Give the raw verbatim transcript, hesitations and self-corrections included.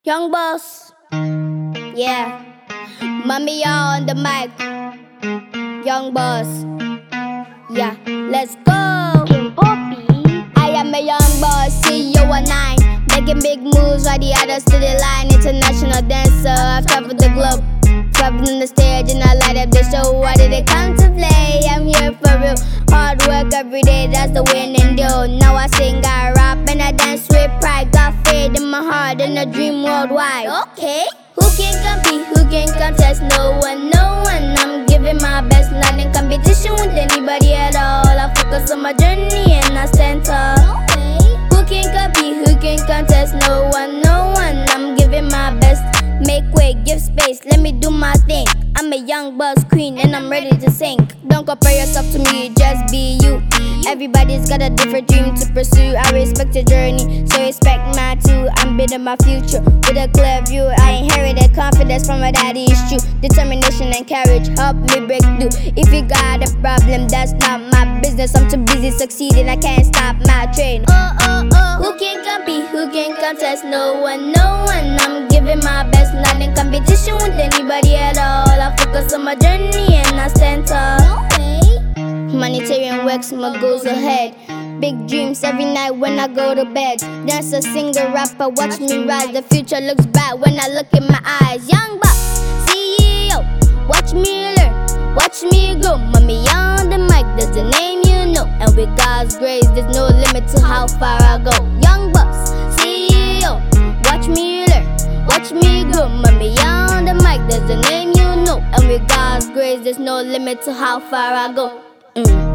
Young boss, yeah. Mommy on the mic. Young boss, yeah. Let's go. King Poppy. I am a young boss, C E O at nine, making big moves while the others to the line. International dancer, I've traveled the globe, traveling on the stage and I light up the show. Why did they come to play? I'm here for real. Hard work every day, that's the winning deal. Now I sing, I rap, and I dance with pride. Got faith in my heart and a dream worldwide. Okay, who can compete? Who can contest? No one, no one. I'm giving my best, not in competition with anybody at all. I focus on my journey and I stand tall. Okay, who can compete? Who can contest? No one, no one. I'm giving my best. Make way, give space, let me do my thing. I'm a young boss queen and I'm ready to sing. Don't compare yourself to me, just be you. Everybody's got a different dream to pursue. I respect your journey, so respect mine too. I'm building my future with a clear view. I inherited confidence from my daddy, it's true. Determination and courage help me break through. If you got a problem, that's not my business. I'm too busy succeeding, I can't stop my train. Oh, oh, oh, who can compete? Who can contest? No one, no one. I'm giving my best, not in competition with anybody at all. I focus on my journey and I stand tall. Humanitarian works, my goals ahead. Big dreams every night when I go to bed. Dancer, singer, rapper, watch me rise. The future looks bright when I look in my eyes. Young boss, C E O, watch me learn, watch me grow. Mommy on the mic, that's the name you know. And with God's grace, there's no limit to how far I go. Young boss, C E O, watch me learn, watch me grow. Mommy on the mic, that's the name you know. And with God's grace, there's no limit to how far I go. Mm.